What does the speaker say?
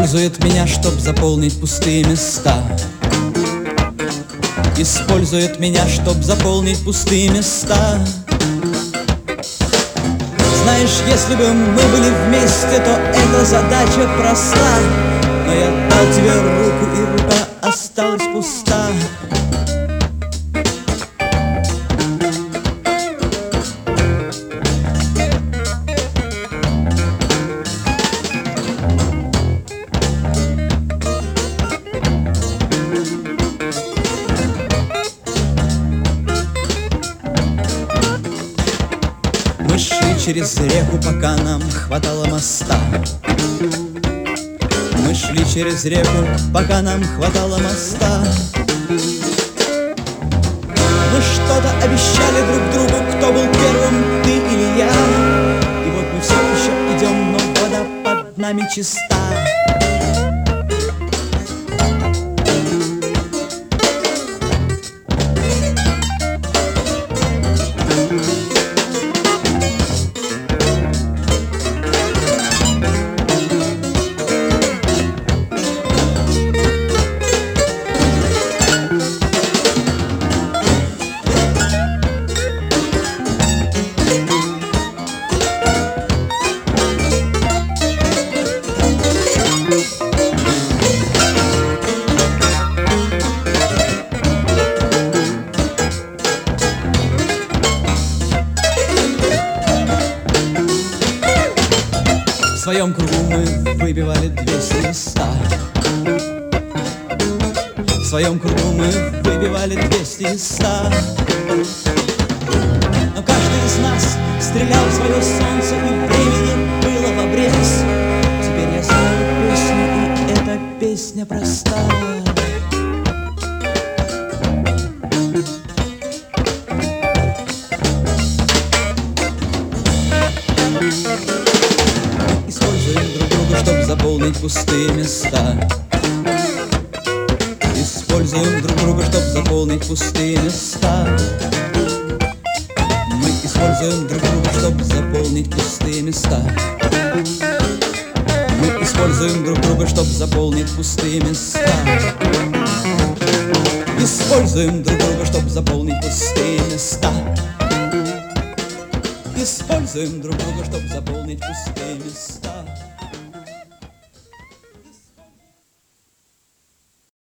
Использует меня, чтоб заполнить пустые места. Использует меня, чтоб заполнить пустые места. Знаешь, если бы мы были вместе, то эта задача проста. Но я дал тебе руку, и рука осталась пуста. Мы шли через реку, пока нам хватало моста. Мы шли через реку, пока нам хватало моста. Мы что-то обещали друг другу, кто был первым, ты или я. И вот мы все еще идем, но вода под нами чиста. В своем кругу мы выбивали 200 места. В своем кругу мы выбивали 200 места. Но каждый из нас стрелял в свое солнце, и времени было в обрез. Теперь я знаю песню, и эта песня проста. Используем друг друга, чтоб заполнить пустые места. Используем друг друга, чтоб заполнить пустые места. Мы используем друг друга, чтоб заполнить пустые места. Мы используем друг друга, чтоб заполнить пустые места. Используем друг друга, чтоб заполнить пустые места. Используем друг друга, чтоб заполнить пустые места.